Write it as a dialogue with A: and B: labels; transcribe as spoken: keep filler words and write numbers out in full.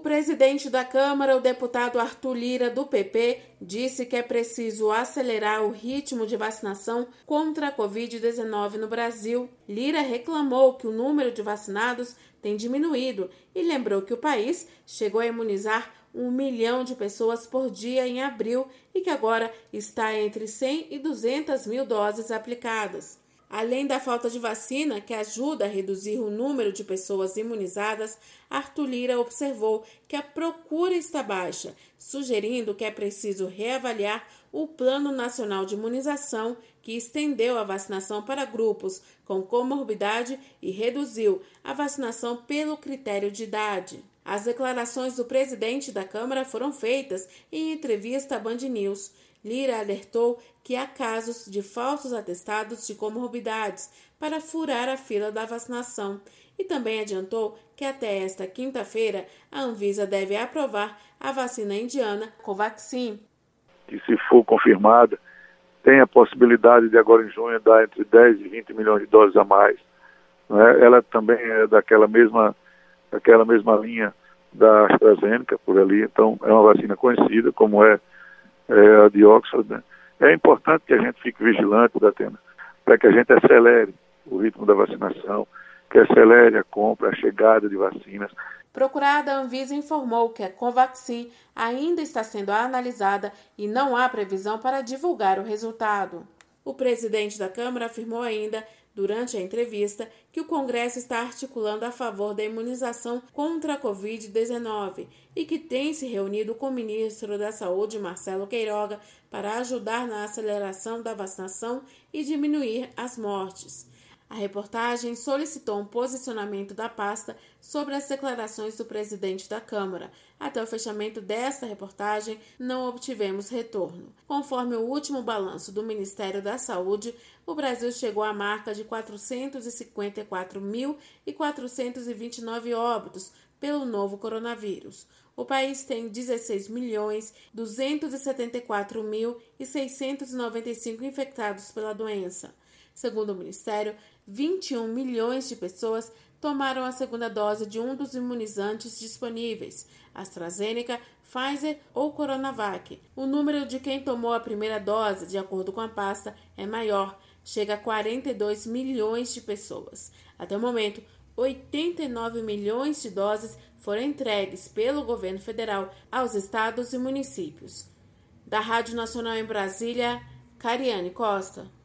A: presidente da Câmara, o deputado Arthur Lira, do P P, disse que é preciso acelerar o ritmo de vacinação contra a covid dezenove no Brasil. Lira reclamou que o número de vacinados tem diminuído e lembrou que o país chegou a imunizar um milhão de pessoas por dia em abril e que agora está entre cem e duzentas mil doses aplicadas. Além da falta de vacina, que ajuda a reduzir o número de pessoas imunizadas, Arthur Lira observou que a procura está baixa, sugerindo que é preciso reavaliar o Plano Nacional de Imunização, que estendeu a vacinação para grupos com comorbidade e reduziu a vacinação pelo critério de idade. As declarações do presidente da Câmara foram feitas em entrevista à Band News. Lira alertou que há casos de falsos atestados de comorbidades para furar a fila da vacinação e também adiantou que até esta quinta-feira a Anvisa deve aprovar a vacina indiana Covaxin.
B: Que se for confirmada, tem a possibilidade de agora em junho dar entre dez e vinte milhões de doses a mais. Né? Ela também é daquela mesma, daquela mesma linha da AstraZeneca por ali, então é uma vacina conhecida como é É, a de Oxford, né? É importante que a gente fique vigilante, Datena, para que a gente acelere o ritmo da vacinação, que acelere a compra, a chegada de vacinas.
A: Procurada, a Anvisa informou que a Covaxin ainda está sendo analisada e não há previsão para divulgar o resultado. O presidente da Câmara afirmou ainda, durante a entrevista, que o Congresso está articulando a favor da imunização contra a covid dezenove e que tem se reunido com o ministro da Saúde, Marcelo Queiroga, para ajudar na aceleração da vacinação e diminuir as mortes. A reportagem solicitou um posicionamento da pasta sobre as declarações do presidente da Câmara. Até o fechamento desta reportagem, não obtivemos retorno. Conforme o último balanço do Ministério da Saúde, o Brasil chegou à marca de quatrocentos e cinquenta e quatro mil quatrocentos e vinte e nove óbitos pelo novo coronavírus. O país tem dezesseis milhões duzentos e setenta e quatro mil seiscentos e noventa e cinco infectados pela doença. Segundo o Ministério, vinte e um milhões de pessoas tomaram a segunda dose de um dos imunizantes disponíveis, AstraZeneca, Pfizer ou Coronavac. O número de quem tomou a primeira dose, de acordo com a pasta, é maior, chega a quarenta e dois milhões de pessoas. Até o momento, oitenta e nove milhões de doses foram entregues pelo governo federal aos estados e municípios. Da Rádio Nacional em Brasília, Cariane Costa.